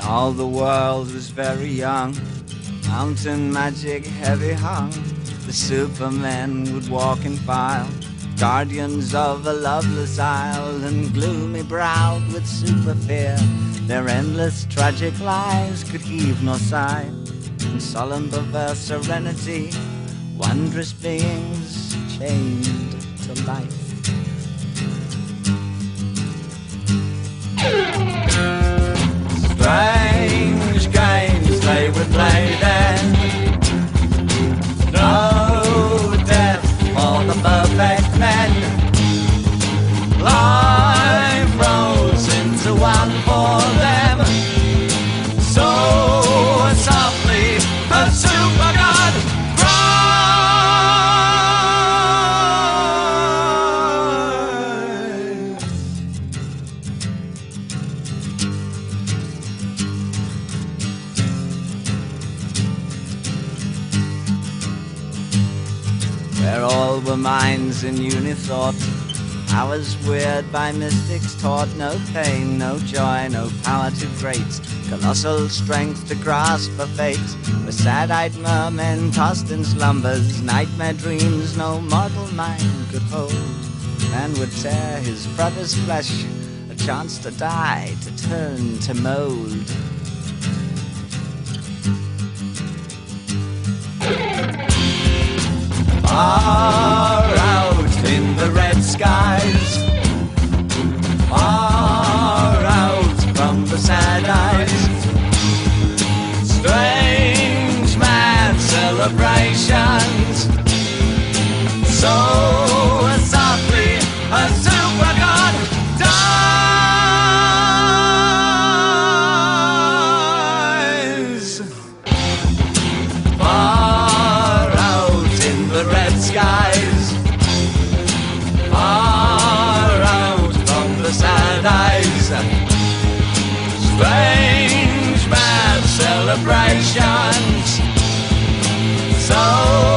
All the world was very young, mountain magic heavy hung. The supermen would walk in file, guardians of a loveless isle, and gloomy browed with super fear. Their endless tragic lives could heave no sigh. In solemn perverse serenity, wondrous beings chained to life. Strange games they would play then. No death for the perfect men. Life rolls into one for them. So softly a super god cries. Where all were minds in unithought, hours weird by mystics taught. No pain, no joy, no power too great, colossal strength to grasp a fate. Where sad-eyed mermen tossed in slumbers, nightmare dreams no mortal mind could hold. Man would tear his brother's flesh, a chance to die, to turn to mold. Far out in the red skies, far out from the sad eyes, strange mad celebrations. So softly a super god dies. Far out in the red skies, far out from the sad eyes, strange mad celebrations. So